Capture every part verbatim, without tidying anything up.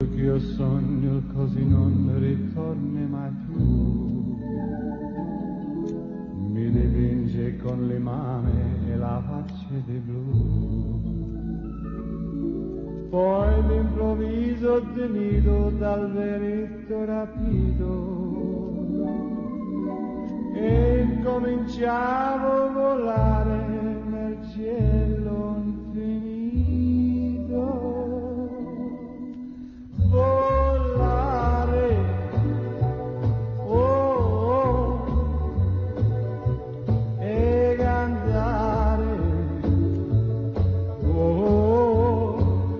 che io sogno così non ritorni mai più. Mi dipinge con le mani e la faccia di blu. Poi d'improvviso tenido dal veretto rapito e cominciavo a volare nel cielo infinito. Volare, oh, oh, e cantare, oh,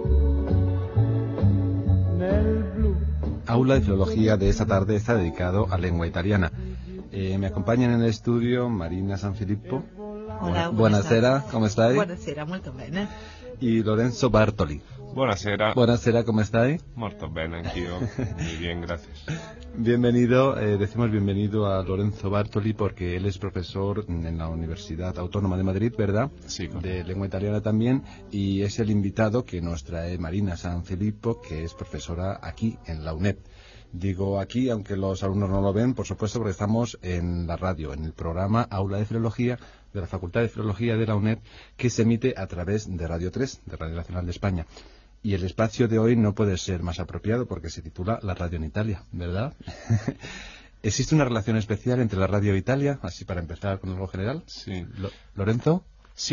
nel blu. Aula de Filología de esta tarde está dedicado a lengua italiana. Eh, me acompañan en el estudio Marina Sanfilippo. Hola, buonasera, come stai? Buonasera, molto bene. Y Lorenzo Bartoli. Buonasera. Buonasera, ¿cómo estáis? Molto bene, anch'io. Muy bien, gracias. Bienvenido, eh, decimos bienvenido a Lorenzo Bartoli porque él es profesor en la Universidad Autónoma de Madrid, ¿verdad? Sí, correcto. De lengua italiana también, y es el invitado que nos trae Marina Sanfilippo, que es profesora aquí en la UNED. Digo aquí, aunque los alumnos no lo ven, por supuesto, porque estamos en la radio, en el programa Aula de Filología de la Facultad de Filología de la UNED, que se emite a través de Radio tres, de Radio Nacional de España. Y el espacio de hoy no puede ser más apropiado porque se titula La Radio en Italia, ¿verdad? ¿Existe una relación especial entre la radio e Italia? Así para empezar con algo general. Sí. Lo- ¿Lorenzo?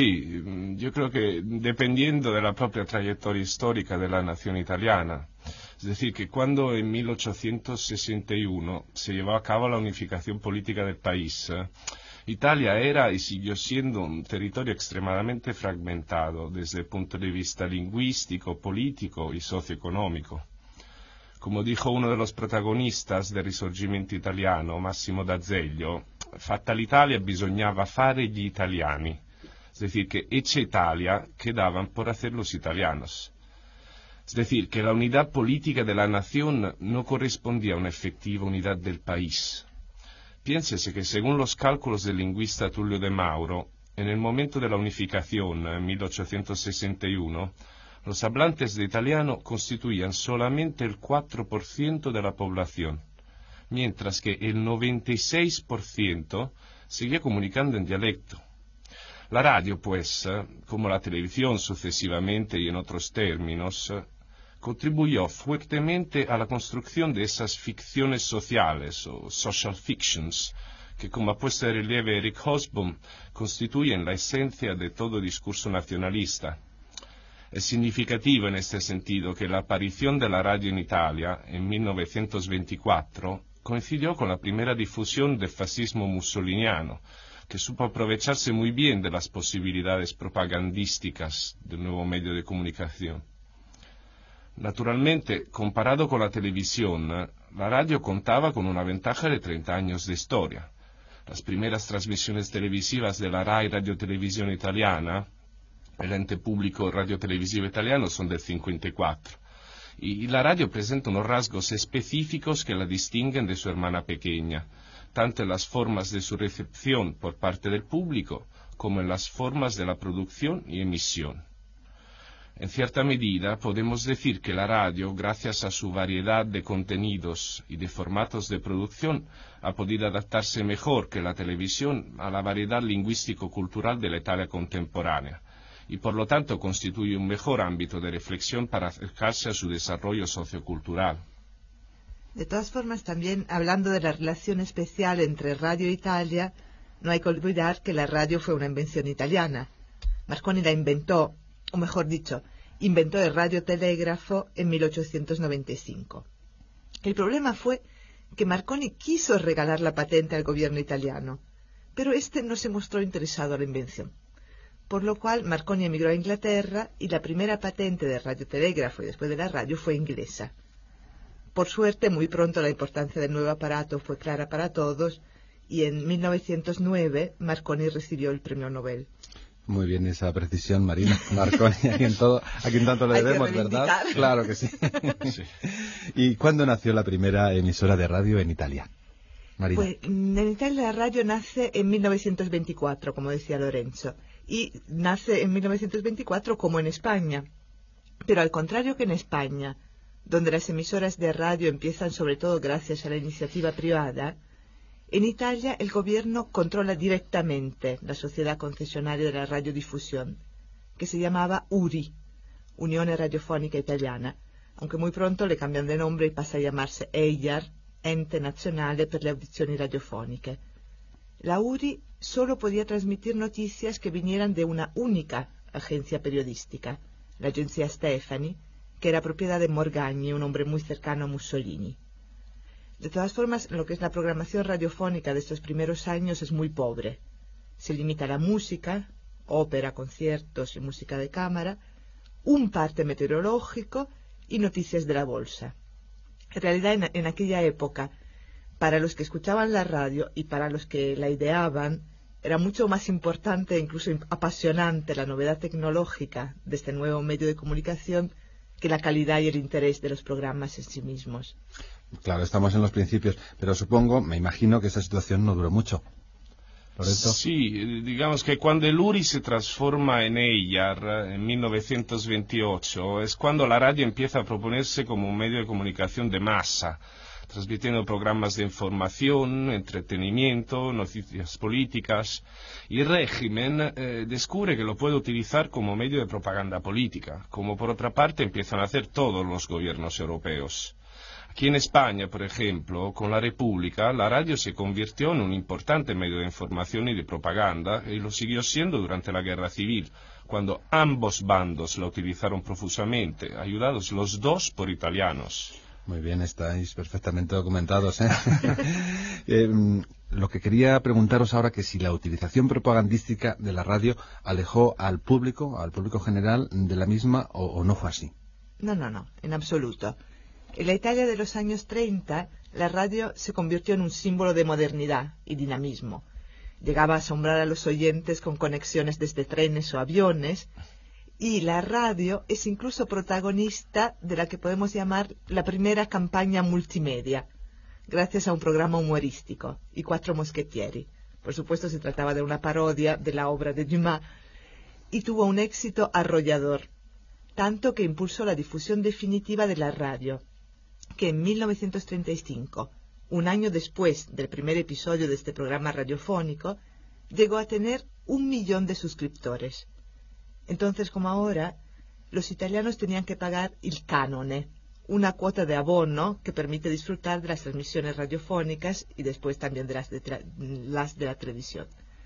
Sí, yo creo que dependiendo de la propia trayectoria histórica de la nación italiana, es decir, que cuando en mil ochocientos sesenta y uno se llevó a cabo la unificación política del país, eh, Italia era y siguió siendo un territorio extremadamente fragmentado desde el punto de vista lingüístico, político y socioeconómico. Come dijo uno de los protagonistas del risorgimento italiano, Massimo d'Azeglio, fatta l'Italia bisognava fare gli italiani. Es decir, que hecha Italia quedaban por hacer los italianos. Es decir, que la unidad política de la nación no correspondía a una efectiva unidad del país. Piénsese que según los cálculos del lingüista Tullio de Mauro, en el momento de la unificación, en mil ochocientos sesenta y uno, los hablantes de italiano constituían solamente el cuatro por ciento de la población, mientras que el noventa y seis por ciento seguía comunicando en dialecto. La radio, pues, como la televisión sucesivamente y en otros términos, contribuyó fuertemente a la construcción de esas ficciones sociales o social fictions, que como ha puesto de relieve Eric Hobsbawm, constituyen la esencia de todo discurso nacionalista. Es significativo en este sentido que la aparición de la radio en Italia en mil novecientos veinticuatro coincidió con la primera difusión del fascismo mussoliniano, que supo aprovecharse muy bien de las posibilidades propagandísticas del nuevo medio de comunicación. Naturalmente, comparado con la televisión, la radio contaba con una ventaja de treinta años de historia. Las primeras transmisiones televisivas de la RAI Radio Televisione Italiana, el ente público radiotelevisivo italiano, son del cincuenta y cuatro. Y la radio presenta unos rasgos específicos que la distinguen de su hermana pequeña, tanto en las formas de su recepción por parte del público como en las formas de la producción y emisión. En cierta medida podemos decir que la radio, gracias a su variedad de contenidos y de formatos de producción, ha podido adaptarse mejor que la televisión a la variedad lingüístico-cultural de la Italia contemporánea, y por lo tanto constituye un mejor ámbito de reflexión para acercarse a su desarrollo sociocultural. De todas formas, también hablando de la relación especial entre radio e Italia, no hay que olvidar que la radio fue una invención italiana. Marconi la inventó, o mejor dicho, inventó el radiotelégrafo en mil ochocientos noventa y cinco. El problema fue que Marconi quiso regalar la patente al gobierno italiano, pero este no se mostró interesado en la invención, por lo cual Marconi emigró a Inglaterra y la primera patente de radiotelégrafo y después de la radio fue inglesa. Por suerte, muy pronto la importancia del nuevo aparato fue clara para todos y en mil novecientos nueve Marconi recibió el premio Nobel. Muy bien esa precisión, Marina. Marconi, a quien, todo, a quien tanto le Hay que debemos, ¿verdad? reivindicar. Claro que sí. Sí. ¿Y cuándo nació la primera emisora de radio en Italia? Marina. Pues en Italia la radio nace en mil novecientos veinticuatro, como decía Lorenzo, y nace en mil novecientos veinticuatro como en España. Pero al contrario que en España, donde las emisoras de radio empiezan sobre todo gracias a la iniciativa privada, en Italia el gobierno controla directamente la sociedad concesionaria de la radiodifusión, que se llamaba U R I, Unione Radiofonica Italiana, aunque muy pronto le cambian de nombre y pasa a llamarse E I A R, Ente Nazionale per le Audizioni Radiofoniche. La U R I solo podía transmitir noticias que vinieran de una única agencia periodística, la agencia Stefani, que era propiedad de Morgagni, un hombre muy cercano a Mussolini. De todas formas, lo que es la programación radiofónica de estos primeros años es muy pobre. Se limita a la música, ópera, conciertos y música de cámara, un parte meteorológico y noticias de la bolsa. En realidad, en, en aquella época, para los que escuchaban la radio y para los que la ideaban, era mucho más importante e incluso apasionante la novedad tecnológica de este nuevo medio de comunicación que la calidad y el interés de los programas en sí mismos. Claro, estamos en los principios, pero supongo, me imagino que esa situación no duró mucho. ¿Lorenzo? Sí, digamos que cuando el U R I se transforma en E I A R en mil novecientos veintiocho es cuando la radio empieza a proponerse como un medio de comunicación de masa, transmitiendo programas de información, entretenimiento, noticias políticas, y el régimen eh, descubre que lo puede utilizar como medio de propaganda política, como por otra parte empiezan a hacer todos los gobiernos europeos. Aquí en España, por ejemplo, con la República, la radio se convirtió en un importante medio de información y de propaganda, y lo siguió siendo durante la Guerra Civil, cuando ambos bandos la utilizaron profusamente, ayudados los dos por italianos. Muy bien, estáis perfectamente documentados, ¿eh? eh, lo que quería preguntaros ahora, que si la utilización propagandística de la radio alejó al público, al público general, de la misma, o, o no fue así. No, no, no, en absoluto. En la Italia de los años treinta, la radio se convirtió en un símbolo de modernidad y dinamismo. Llegaba a asombrar a los oyentes con conexiones desde trenes o aviones, y la radio es incluso protagonista de la que podemos llamar la primera campaña multimedia, gracias a un programa humorístico, I Quattro Moschettieri. Por supuesto, se trataba de una parodia de la obra de Dumas, y tuvo un éxito arrollador, tanto que impulsó la difusión definitiva de la radio, que en mil novecientos treinta y cinco, un año después del primer episodio de este programa radiofónico, llegó a tener un millón de suscriptores. Entonces, como ahora, los italianos tenían que pagar il canone, una cuota de abono que permite disfrutar de las transmisiones radiofónicas y después también de las de, las de la televisión.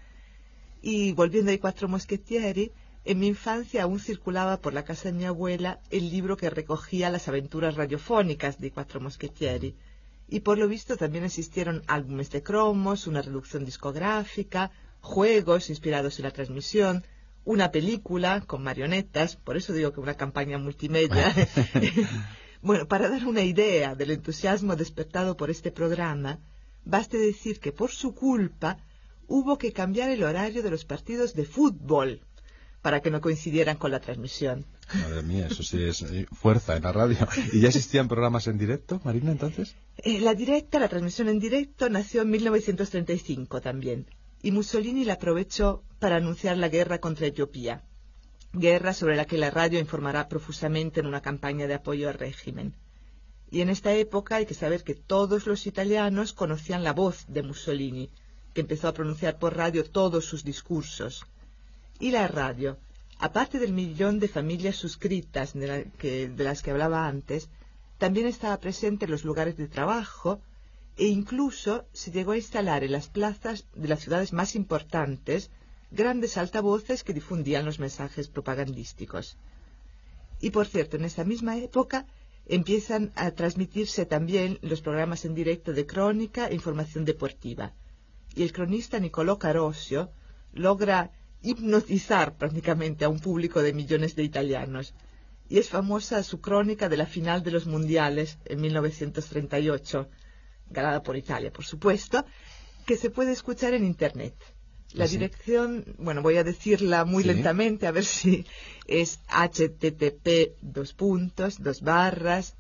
Y volviendo a I Quattro Moschettieri, en mi infancia aún circulaba por la casa de mi abuela el libro que recogía las aventuras radiofónicas de I Quattro Moschettieri, y por lo visto también existieron álbumes de cromos, una reducción discográfica, juegos inspirados en la transmisión, una película con marionetas, por eso digo que una campaña multimedia. Bueno, para dar una idea del entusiasmo despertado por este programa, baste decir que por su culpa hubo que cambiar el horario de los partidos de fútbol para que no coincidieran con la transmisión. Madre mía, eso sí es fuerza en la radio. ¿Y ya existían programas en directo, Marina, entonces? Eh, la directa, la transmisión en directo, nació en mil novecientos treinta y cinco también, y Mussolini la aprovechó para anunciar la guerra contra Etiopía, guerra sobre la que la radio informará profusamente en una campaña de apoyo al régimen. Y en esta época hay que saber que todos los italianos conocían la voz de Mussolini, que empezó a pronunciar por radio todos sus discursos. Y la radio, aparte del millón de familias suscritas de, la que, de las que hablaba antes, también estaba presente en los lugares de trabajo, e incluso se llegó a instalar en las plazas de las ciudades más importantes grandes altavoces que difundían los mensajes propagandísticos. Y por cierto, en esta misma época empiezan a transmitirse también los programas en directo de crónica e información deportiva. Y el cronista Nicolò Carosio logra hipnotizar prácticamente a un público de millones de italianos. Y es famosa su crónica de la final de los mundiales en mil novecientos treinta y ocho, ganada por Italia, por supuesto, que se puede escuchar en Internet. La ¿Sí? dirección, bueno, voy a decirla muy ¿Sí? lentamente, a ver si es http dos puntos, dos barras,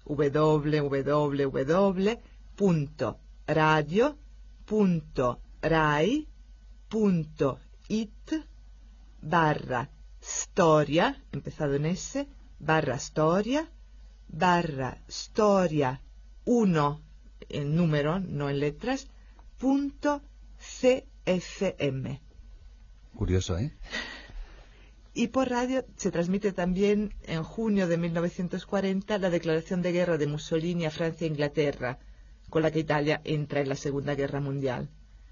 www punto radio punto rai punto it barra storia, empezado en S, barra storia, barra storia uno en número, no en letras, punto cfm. Curioso, ¿eh? Y por radio se transmite también en junio de mil novecientos cuarenta la declaración de guerra de Mussolini a Francia e Inglaterra, con la que Italia entra en la Segunda Guerra Mundial.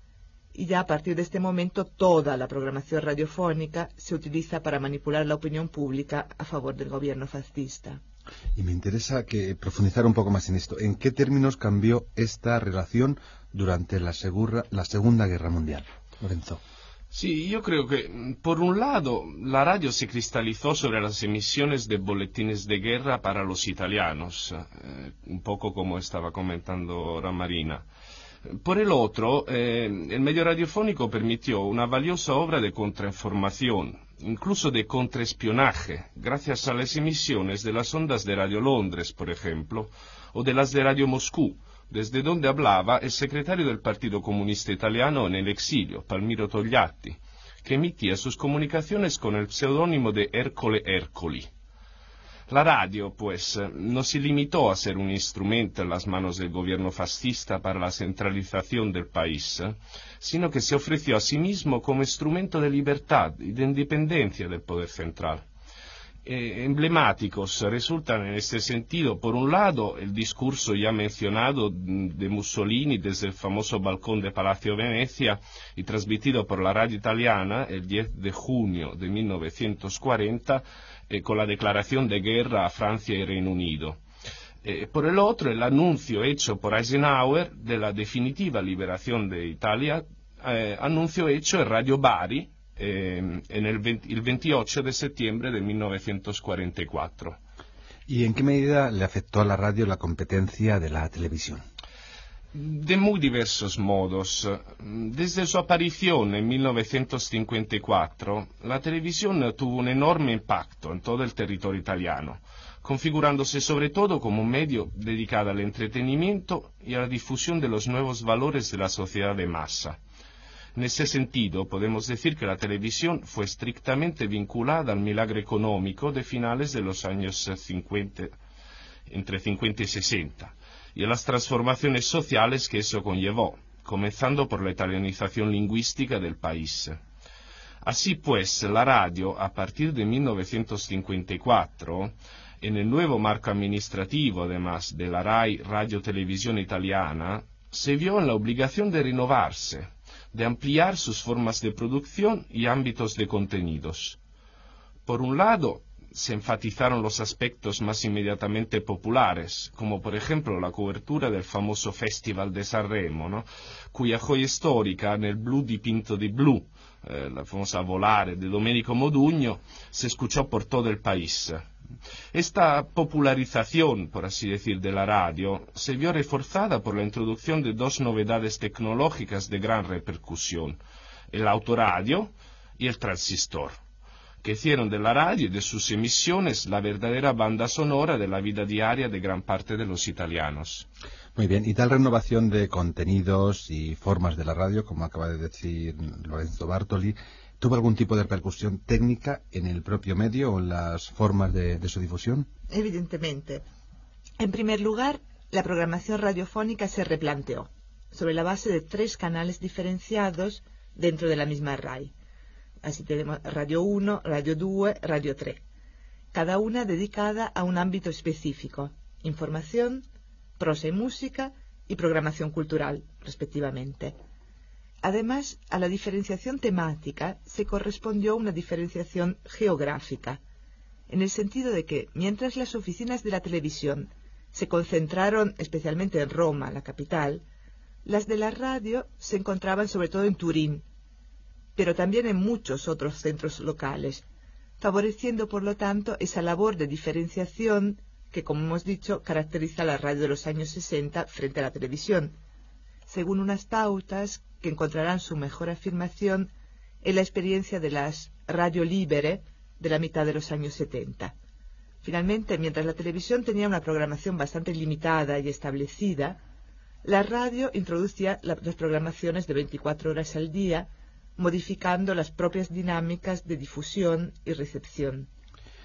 Y ya a partir de este momento toda la programación radiofónica se utiliza para manipular la opinión pública a favor del gobierno fascista. Y me interesa que profundizar un poco más en esto. ¿En qué términos cambió esta relación durante la, segura, la Segunda Guerra Mundial? Lorenzo. Sí, yo creo que, por un lado, la radio se cristalizó sobre las emisiones de boletines de guerra para los italianos, eh, un poco como estaba comentando ahora Marina. Por el otro, eh, el medio radiofónico permitió una valiosa obra de contrainformación, incluso de contraespionaje, gracias a las emisiones de las ondas de Radio Londres, por ejemplo, o de las de Radio Moscú, desde donde hablaba el secretario del Partido Comunista Italiano en el exilio, Palmiro Togliatti, que emitía sus comunicaciones con el seudónimo de Ercole Ercoli. La radio, pues, no se limitó a ser un instrumento en las manos del gobierno fascista para la centralización del país, sino que se ofreció a sí mismo como instrumento de libertad y de independencia del poder central. Eh, emblemáticos resultan en este sentido, por un lado, el discurso ya mencionado de Mussolini desde el famoso balcón de Palacio Venecia y transmitido por la radio italiana el diez de junio de mil novecientos cuarenta eh, con la declaración de guerra a Francia y Reino Unido. Eh, por el otro, el anuncio hecho por Eisenhower de la definitiva liberación de Italia, eh, anuncio hecho en Radio Bari, Eh, en el, veinte, el veintiocho de septiembre de mil novecientos cuarenta y cuatro. ¿Y en qué medida le afectó a la radio la competencia de la televisión? De muy diversos modos. Desde su aparición en mil novecientos cincuenta y cuatro, la televisión tuvo un enorme impacto en todo el territorio italiano, configurándose sobre todo como un medio dedicado al entretenimiento y a la difusión de los nuevos valores de la sociedad de masa. En ese sentido, podemos decir que la televisión fue estrictamente vinculada al milagro económico de finales de los años cincuenta, entre cincuenta y sesenta, y a las transformaciones sociales que eso conllevó, comenzando por la italianización lingüística del país. Así pues, la radio, a partir de mil novecientos cincuenta y cuatro, en el nuevo marco administrativo, además, de la RAI Radio Televisión Italiana, se vio en la obligación de renovarse, de ampliar sus formas de producción y ámbitos de contenidos. Por un lado, se enfatizaron los aspectos más inmediatamente populares, como por ejemplo la cobertura del famoso Festival de Sanremo, ¿no?, cuya joya histórica, Nel blu dipinto di blu, eh, la famosa Volare de Domenico Modugno, se escuchó por todo el país. Esta popularización, por así decir, de la radio se vio reforzada por la introducción de dos novedades tecnológicas de gran repercusión, el autoradio y el transistor, que hicieron de la radio y de sus emisiones la verdadera banda sonora de la vida diaria de gran parte de los italianos. Muy bien, y tal renovación de contenidos y formas de la radio, como acaba de decir Lorenzo Bartoli, ¿tuvo algún tipo de repercusión técnica en el propio medio o en las formas de, de su difusión? Evidentemente. En primer lugar, la programación radiofónica se replanteó, sobre la base de tres canales diferenciados dentro de la misma RAI. Así tenemos Radio uno, Radio dos, Radio tres, cada una dedicada a un ámbito específico: información, prosa y música y programación cultural, respectivamente. Además, a la diferenciación temática se correspondió una diferenciación geográfica, en el sentido de que, mientras las oficinas de la televisión se concentraron especialmente en Roma, la capital, las de la radio se encontraban sobre todo en Turín, pero también en muchos otros centros locales, favoreciendo por lo tanto esa labor de diferenciación que, como hemos dicho, caracteriza a la radio de los años sesenta frente a la televisión, según unas pautas que encontrarán su mejor afirmación en la experiencia de las radio libere de la mitad de los años setenta. Finalmente, mientras la televisión tenía una programación bastante limitada y establecida, la radio introducía la, las programaciones de veinticuatro horas al día, modificando las propias dinámicas de difusión y recepción.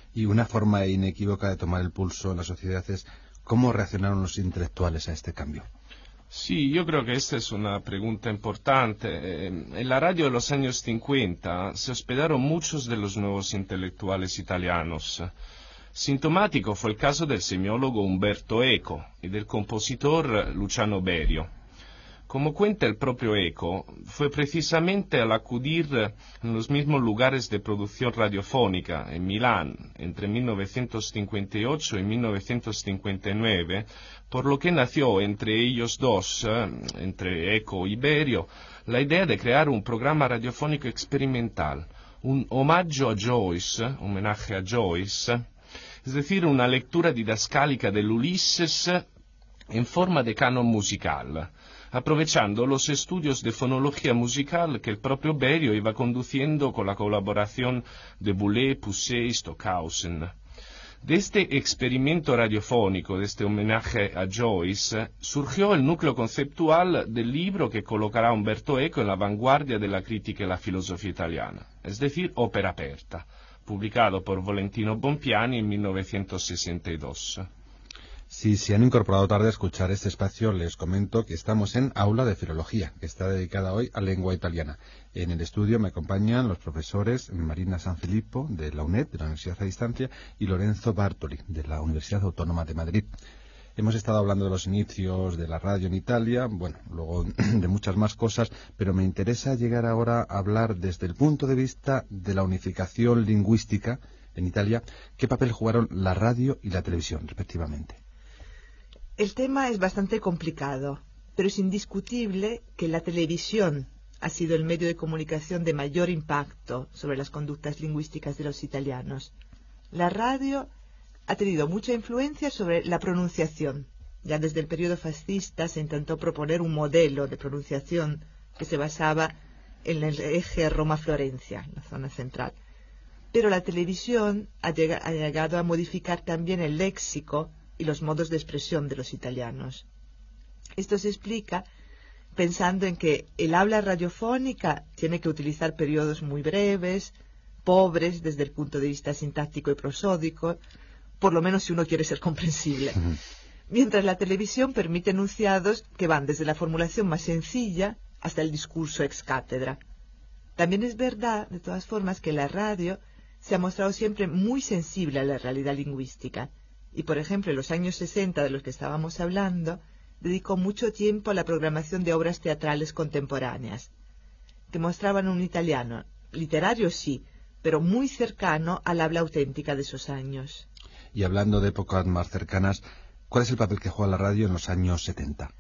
Y una forma inequívoca de tomar el pulso en la sociedad es cómo reaccionaron los intelectuales a este cambio. Sí, yo creo que esta es una pregunta importante. Eh, en la radio de los años cincuenta se hospedaron muchos de los nuevos intelectuales italianos. Sintomático fue el caso del semiólogo Umberto Eco y del compositor Luciano Berio. Como cuenta el propio Eco, fue precisamente al acudir en los mismos lugares de producción radiofónica, en Milán, entre mil novecientos cincuenta y ocho y mil novecientos cincuenta y nueve, por lo que nació entre ellos dos, eh, entre Eco y Berio, la idea de crear un programa radiofónico experimental, un omaggio a Joyce, homenaje a Joyce, es decir, una lectura didascálica del Ulises en forma de canon musical, aprovechando los estudios de fonología musical que el propio Berio iba conduciendo con la colaboración de Boulez, Pousset y Stockhausen. De este experimento radiofónico, de este homenaje a Joyce, surgió el núcleo conceptual del libro que colocará Umberto Eco en la vanguardia de la crítica y la filosofía italiana, es decir, Opera Aperta, publicado por Valentino Bompiani en mil novecientos sesenta y dos. Si se han incorporado tarde a escuchar este espacio, les comento que estamos en Aula de Filología, que está dedicada hoy a lengua italiana. En el estudio me acompañan los profesores Marina Sanfilippo, de la UNED, de la Universidad a Distancia, y Lorenzo Bartoli, de la Universidad Autónoma de Madrid. Hemos estado hablando de los inicios de la radio en Italia, bueno, luego de muchas más cosas, pero me interesa llegar ahora a hablar desde el punto de vista de la unificación lingüística en Italia. ¿Qué papel jugaron la radio y la televisión, respectivamente? El tema es bastante complicado, pero es indiscutible que la televisión ha sido el medio de comunicación de mayor impacto sobre las conductas lingüísticas de los italianos. La radio ha tenido mucha influencia sobre la pronunciación. Ya desde el periodo fascista se intentó proponer un modelo de pronunciación que se basaba en el eje Roma-Florencia, la zona central. Pero la televisión ha llegado a modificar también el léxico y los modos de expresión de los italianos. Esto se explica pensando en que el habla radiofónica tiene que utilizar periodos muy breves, pobres desde el punto de vista sintáctico y prosódico, por lo menos si uno quiere ser comprensible. Uh-huh. Mientras la televisión permite enunciados que van desde la formulación más sencilla hasta el discurso ex cátedra. También es verdad, de todas formas, que la radio se ha mostrado siempre muy sensible a la realidad lingüística. Y, por ejemplo, en los años sesenta de los que estábamos hablando, dedicó mucho tiempo a la programación de obras teatrales contemporáneas, que mostraban un italiano, literario sí, pero muy cercano al habla auténtica de esos años. Y hablando de épocas más cercanas, ¿cuál es el papel que juega la radio en los años setenta?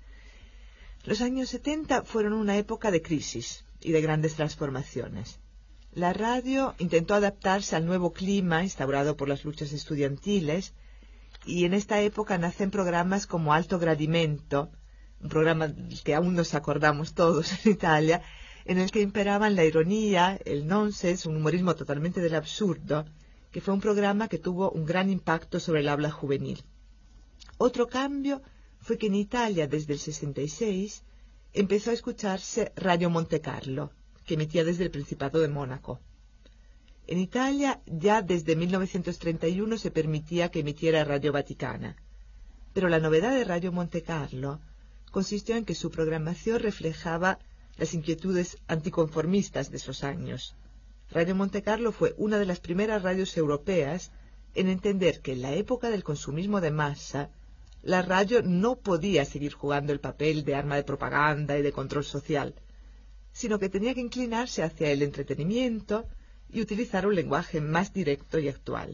Los años setenta fueron una época de crisis y de grandes transformaciones. La radio intentó adaptarse al nuevo clima instaurado por las luchas estudiantiles, y en esta época nacen programas como Alto Gradimento, un programa del que aún nos acordamos todos en Italia, en el que imperaban la ironía, el nonsense, un humorismo totalmente del absurdo, que fue un programa que tuvo un gran impacto sobre el habla juvenil. Otro cambio fue que en Italia, desde el sesenta y seis, empezó a escucharse Radio Monte Carlo, que emitía desde el Principado de Mónaco. En Italia ya desde mil novecientos treinta y uno se permitía que emitiera Radio Vaticana, pero la novedad de Radio Monte Carlo consistió en que su programación reflejaba las inquietudes anticonformistas de esos años. Radio Monte Carlo fue una de las primeras radios europeas en entender que en la época del consumismo de masa, la radio no podía seguir jugando el papel de arma de propaganda y de control social, sino que tenía que inclinarse hacia el entretenimiento y utilizar un lenguaje más directo y actual.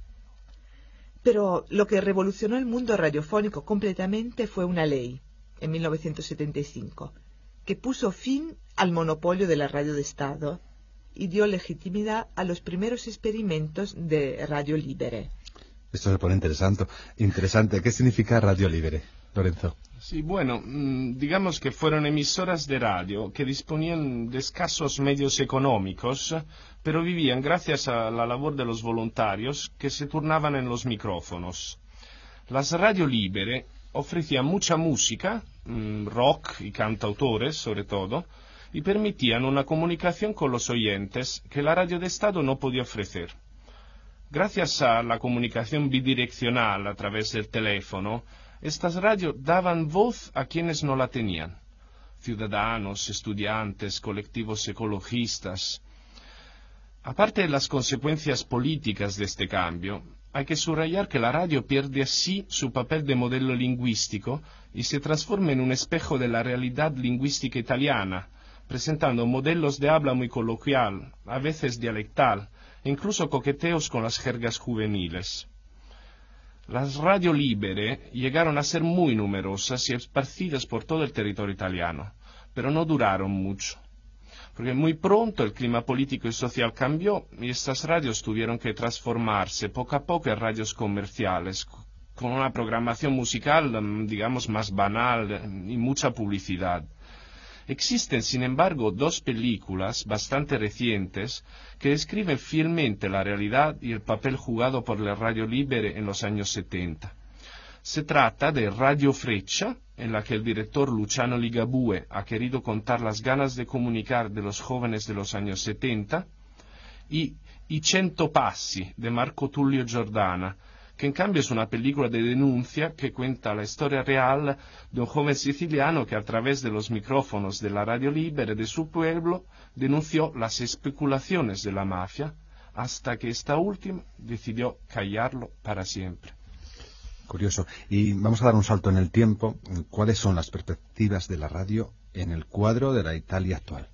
Pero lo que revolucionó el mundo radiofónico completamente fue una ley, en mil novecientos setenta y cinco, que puso fin al monopolio de la radio de Estado y dio legitimidad a los primeros experimentos de Radio Libere. Esto se pone interesante. Interesante. ¿Qué significa Radio Libere, Lorenzo? Sí, bueno, digamos que fueron emisoras de radio que disponían de escasos medios económicos, pero vivían gracias a la labor de los voluntarios que se turnaban en los micrófonos. Las Radio Libere ofrecían mucha música, rock y cantautores sobre todo, y permitían una comunicación con los oyentes que la radio de Estado no podía ofrecer. Gracias a la comunicación bidireccional a través del teléfono, estas radios daban voz a quienes no la tenían. Ciudadanos, estudiantes, colectivos ecologistas. Aparte de las consecuencias políticas de este cambio, hay que subrayar que la radio pierde así su papel de modelo lingüístico y se transforma en un espejo de la realidad lingüística italiana, presentando modelos de habla muy coloquial, a veces dialectal, e incluso coqueteos con las jergas juveniles. Las radio libere llegaron a ser muy numerosas y esparcidas por todo el territorio italiano, pero no duraron mucho, porque muy pronto el clima político y social cambió y estas radios tuvieron que transformarse poco a poco en radios comerciales, con una programación musical, digamos, más banal y mucha publicidad. Existen, sin embargo, dos películas bastante recientes que describen fielmente la realidad y el papel jugado por la radio libere en los años setenta. Se trata de Radio Freccia, en la que el director Luciano Ligabue ha querido contar las ganas de comunicar de los jóvenes de los años setenta, y I Cento Passi, de Marco Tullio Giordana, que en cambio es una película de denuncia que cuenta la historia real de un joven siciliano que a través de los micrófonos de la radio libere de su pueblo denunció las especulaciones de la mafia hasta que esta última decidió callarlo para siempre. Curioso. Y vamos a dar un salto en el tiempo. ¿Cuáles son las perspectivas de la radio en el cuadro de la Italia actual?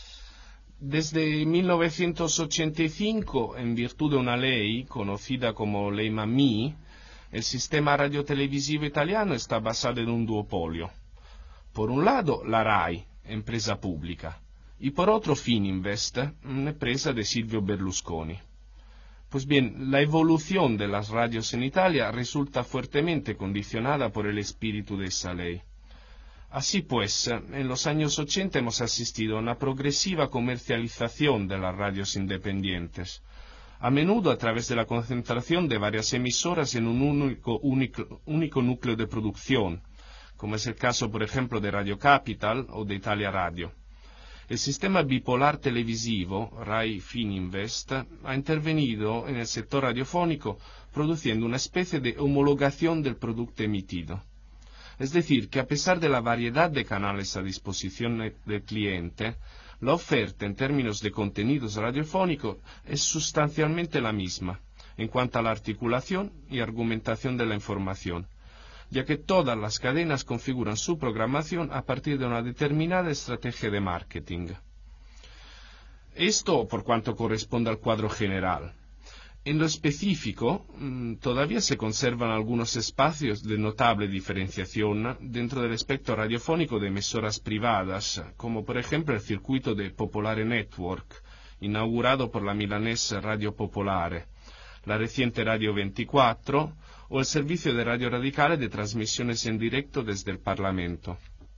Desde mil novecientos ochenta y cinco, en virtud de una ley conocida como Ley Mammì, el sistema radiotelevisivo italiano está basado en un duopolio. Por un lado, la RAI, empresa pública, y por otro Fininvest, una empresa de Silvio Berlusconi. Pues bien, la evolución de las radios en Italia resulta fuertemente condicionada por el espíritu de esa ley. Así pues, en los años ochenta hemos asistido a una progresiva comercialización de las radios independientes, a menudo a través de la concentración de varias emisoras en un único, único, único núcleo de producción, como es el caso, por ejemplo, de Radio Capital o de Italia Radio. El sistema bipolar televisivo, RAI Fininvest, ha intervenido en el sector radiofónico produciendo una especie de homologación del producto emitido. Es decir, que a pesar de la variedad de canales a disposición del cliente, la oferta en términos de contenidos radiofónicos es sustancialmente la misma, en cuanto a la articulación y argumentación de la información, ya que todas las cadenas configuran su programación a partir de una determinada estrategia de marketing. Esto por cuanto corresponde al cuadro general. En lo específico, todavía se conservan algunos espacios de notable diferenciación dentro del espectro radiofónico de emisoras privadas, como por ejemplo el circuito de Popolare Network, inaugurado por la milanesa Radio Popolare, la reciente Radio veinticuatro o el servicio de Radio Radicale de transmisiones en directo desde el Parlamento.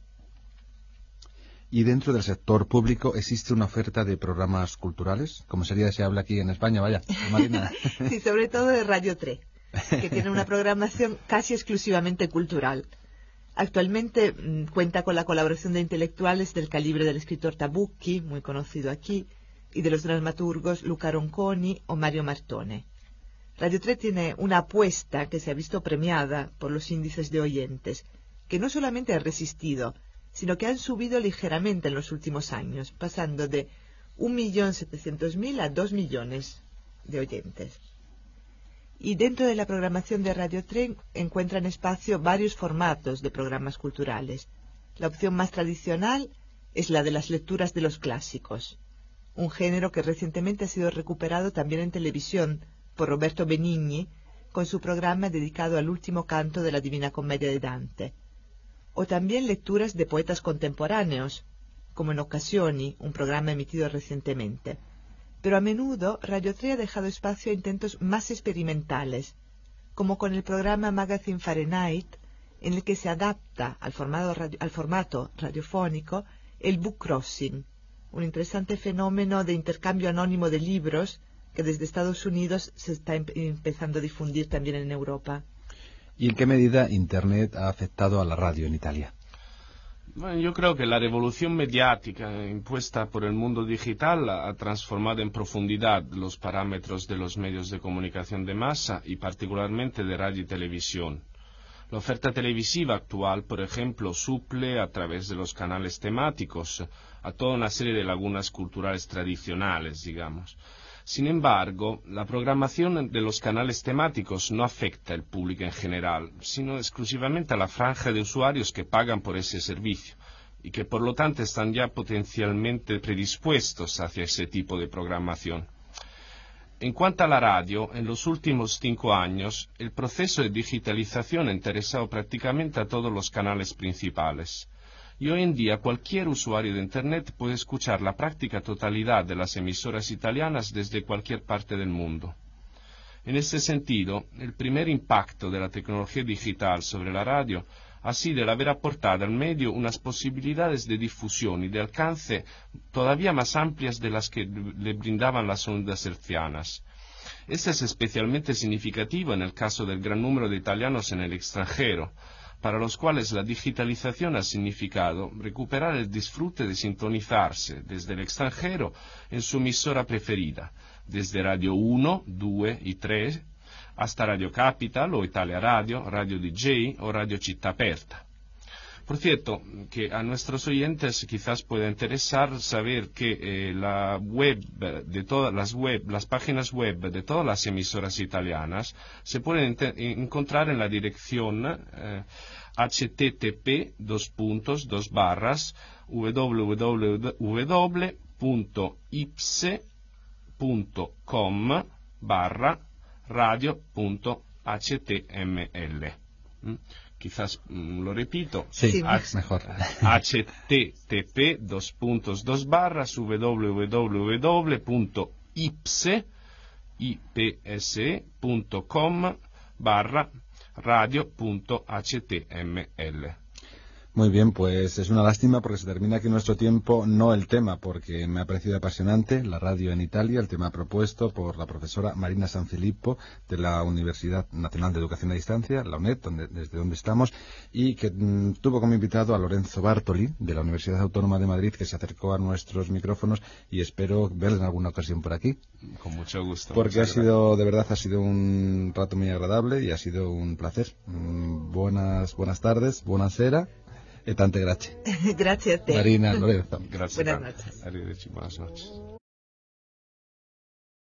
¿Y dentro del sector público existe una oferta de programas culturales? Como sería se habla aquí en España, vaya, Marina. Sí, sobre todo de Radio tres, que tiene una programación casi exclusivamente cultural. Actualmente mmm, cuenta con la colaboración de intelectuales del calibre del escritor Tabucchi, muy conocido aquí, y de los dramaturgos Luca Ronconi o Mario Martone. Radio tres tiene una apuesta que se ha visto premiada por los índices de oyentes, que no solamente ha resistido, sino que han subido ligeramente en los últimos años, pasando de un millón setecientos mil a dos millones de oyentes. Y dentro de la programación de Radio tres encuentran espacio varios formatos de programas culturales. La opción más tradicional es la de las lecturas de los clásicos, un género que recientemente ha sido recuperado también en televisión por Roberto Benigni, con su programa dedicado al último canto de la Divina Commedia de Dante. O también lecturas de poetas contemporáneos, como en Occasioni, un programa emitido recientemente. Pero a menudo Radio tres ha dejado espacio a intentos más experimentales, como con el programa Magazine Fahrenheit, en el que se adapta al formato, radio, al formato radiofónico el book crossing, un interesante fenómeno de intercambio anónimo de libros que desde Estados Unidos se está em- empezando a difundir también en Europa. ¿Y en qué medida Internet ha afectado a la radio en Italia? Bueno, yo creo que la revolución mediática impuesta por el mundo digital ha transformado en profundidad los parámetros de los medios de comunicación de masa y particularmente de radio y televisión. La oferta televisiva actual, por ejemplo, suple a través de los canales temáticos a toda una serie de lagunas culturales tradicionales, digamos. Sin embargo, la programación de los canales temáticos no afecta al público en general, sino exclusivamente a la franja de usuarios que pagan por ese servicio y que por lo tanto están ya potencialmente predispuestos hacia ese tipo de programación. En cuanto a la radio, en los últimos cinco años, el proceso de digitalización ha interesado prácticamente a todos los canales principales. Y hoy en día cualquier usuario de Internet puede escuchar la práctica totalidad de las emisoras italianas desde cualquier parte del mundo. En este sentido, el primer impacto de la tecnología digital sobre la radio ha sido el haber aportado al medio unas posibilidades de difusión y de alcance todavía más amplias de las que le brindaban las ondas hertzianas. Esto es especialmente significativo en el caso del gran número de italianos en el extranjero, para los cuales la digitalización ha significado recuperar el disfrute de sintonizarse desde el extranjero en su emisora preferida, desde Radio uno, dos y tres, hasta Radio Capital o Italia Radio, Radio D J o Radio Città Aperta. Por cierto, que a nuestros oyentes quizás pueda interesar saber que eh, la web de todas las web, las páginas web de todas las emisoras italianas se pueden encontrar en la dirección eh, http dos puntos dos barras www punto ipse punto com barra radio punto html. ¿Mm? Quizás mm, lo repito. Sí, sí H mejor. http dos puntos dos barras www punto ipse punto com barra radio punto html. Muy bien, pues es una lástima porque se termina aquí nuestro tiempo, no el tema, porque me ha parecido apasionante, la radio en Italia, el tema propuesto por la profesora Marina Sanfilippo de la Universidad Nacional de Educación a Distancia, la UNED, donde, desde donde estamos, y que mmm, tuvo como invitado a Lorenzo Bartoli, de la Universidad Autónoma de Madrid, que se acercó a nuestros micrófonos y espero verle en alguna ocasión por aquí. Con mucho gusto. Porque ha sido, de verdad, ha sido un rato muy agradable y ha sido un placer. Mm, buenas, buenas tardes, buonasera. E tante grazie. Grazie a te. Marina, Lorenzo. Grazie. Buenas noches. Arrivederci, buenas noches.